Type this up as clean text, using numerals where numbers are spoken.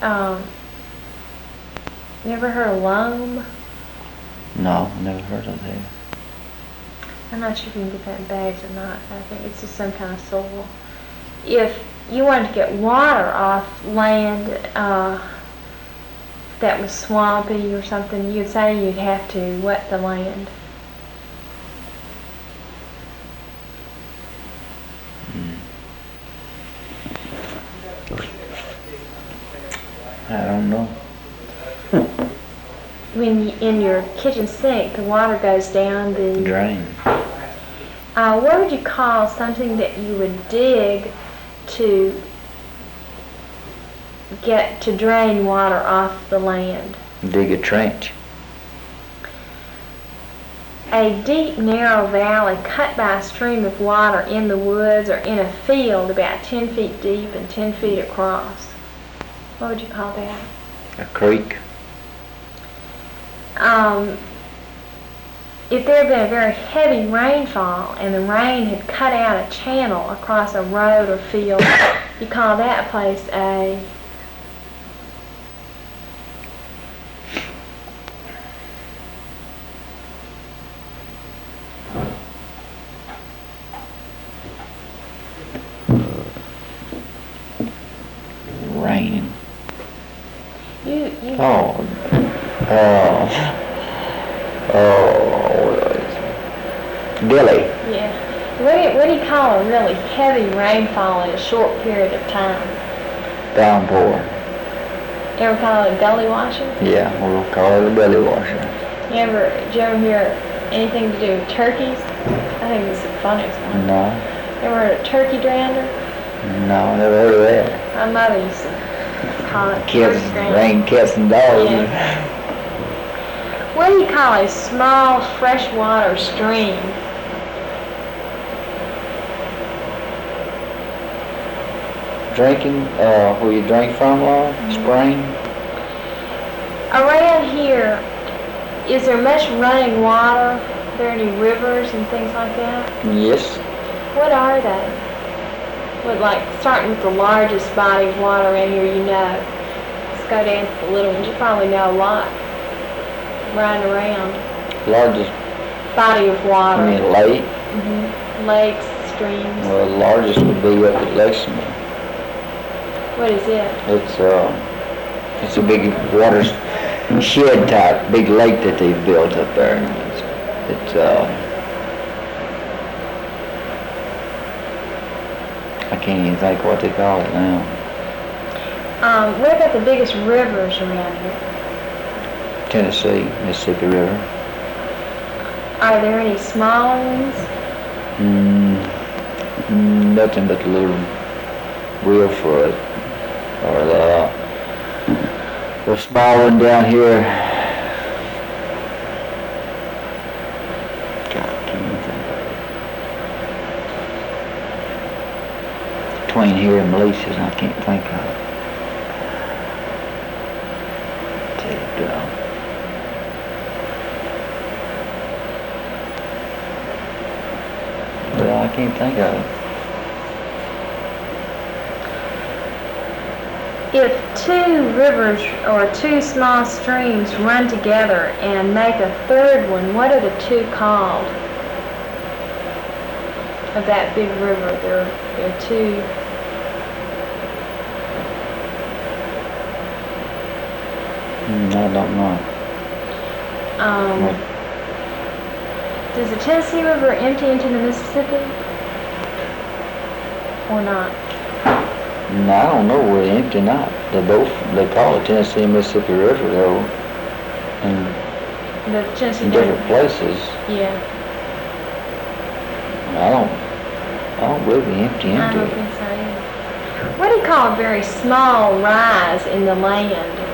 Um, you ever heard of loam? No, never heard of that. I'm not sure if you can get that in bags or not. I think it's just some kind of soil. If you wanted to get water off land that was swampy or something, you'd say you'd have to wet the land. I don't know. When in your kitchen sink, the water goes down the Drain. What would you call something that you would dig to get to drain water off the land? Dig a trench. A deep, narrow valley cut by a stream of water in the woods or in a field about 10 feet deep and 10 feet across. What would you call that? A creek. If there had been a very heavy rainfall and the rain had cut out a channel across a road or field, you call that place a Rain. you Dilly. yeah. What do you call a really heavy rainfall in a short period of time? Downpour. You ever call it a gully washer? Yeah, we'll call it a belly washer. Did you ever hear anything to do with turkeys? I think it's the funniest one. No. You ever heard of turkey drowner? No, never heard of that. My mother used to call it Kids, turkey drowner. rain cats and dogs. Yeah. What do you call a small freshwater stream? Drinking, where you drink from, spring? Around here, is there much running water? Are there any rivers and things like that? Yes. What are they? What, like, starting with the largest body of water around here, you know. Let's go down to the little ones. You probably know a lot. Riding around. Largest, Body of water. I mean, lake. Lakes, streams. Well, the largest would be up at Lexington. What is it? It's a big water shed type, big lake that they've built up there. I can't even think what they call it now. What about the biggest rivers around here? Tennessee, Mississippi River. Are there any smaller ones? Nothing but the little Reelfoot, or the small one down here. God, I can't even think. Between here and Melissa's, I can't think of it. Well, I can't think of it. If two rivers or two small streams run together and make a third one, what are the two called? Of that big river, there are two. I don't know. Does the Tennessee River empty into the Mississippi? Or not? No, I don't know where they empty not. They call it Tennessee and Mississippi River though. And The Tennessee in River. different places. Yeah. I don't believe they empty I into don't it. think so either. What do you call a very small rise in the land?